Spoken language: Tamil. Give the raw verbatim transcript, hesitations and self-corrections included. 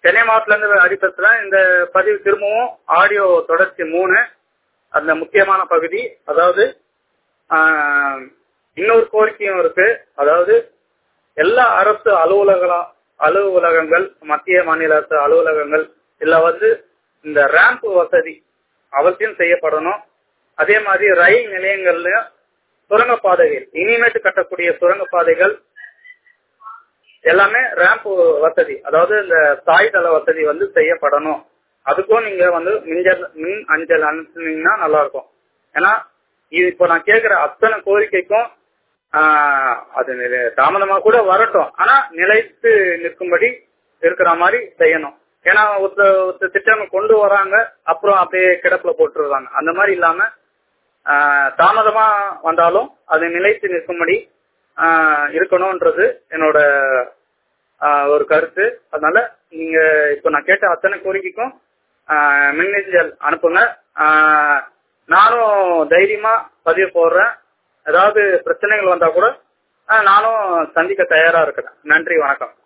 சென்னை மாவட்டத்துல இருந்து ஹரிபேசுறேன். இந்த பதிவு திரும்பவும் ஆடியோ தொடர்ச்சி மூணு, அந்த முக்கியமான பகுதி. அதாவது இன்னொரு கோரிக்கையும் இருக்கு. அதாவது எல்லா அரசு அலுவலக அலுவலகங்கள், மத்திய மாநில அரசு அலுவலகங்கள் இல்ல வந்து இந்த ரேம்ப் வசதி அவசியம் செய்யப்படணும். அதே மாதிரி ரயில் நிலையங்கள்ல சுரங்கப்பாதைகள், இனிமேட்டு கட்டக்கூடிய சுரங்கப்பாதைகள் எல்லாமே ரேம்ப் வசதி, அதாவது இந்த சாய்தள வசதி வந்து செய்யப்படணும். அதுக்கும் நீங்க வந்து மின்ஜல் மின் அஞ்சல் அனுப்புனீங்கன்னா நல்லா இருக்கும். ஏன்னா இது இப்ப நான் கேட்கிற அத்தனை கோரிக்கைக்கும் ஆஹ் அது தாமதமா கூட வரட்டும், ஆனா நிலைத்து நிற்கும்படி இருக்கிற மாதிரி செய்யணும். ஏன்னா ஒருத்த திட்டம் கொண்டு வராங்க, அப்புறம் அப்படியே கிடப்புல போட்டுருவாங்க. அந்த மாதிரி இல்லாம ஆஹ் தாமதமா வந்தாலும் அது நிலைத்து நிற்கும்படி ஆஹ் இருக்கணும்ன்றது என்னோட ஒரு கருத்து. அதனால நீங்க இப்ப நான் கேட்ட அத்தனை கோரிக்கைக்கும் மின்னஞ்சல் அனுப்புங்க. நானும் தைரியமா பதிவு போடுறேன். ஏதாவது பிரச்சனைகள் வந்தா கூட நானும் சந்திக்க தயாரா இருக்கிறேன். நன்றி, வணக்கம்.